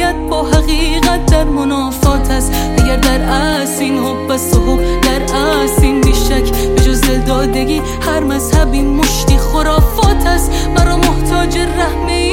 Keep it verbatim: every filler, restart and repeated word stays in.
واقعیت با حقیقت در منافات است. اگر در اصل این حب است و حب در اصل این بیشک، به جز دلدادگی هر مذهبی مشتی خرافات است. مرا محتاج رحمه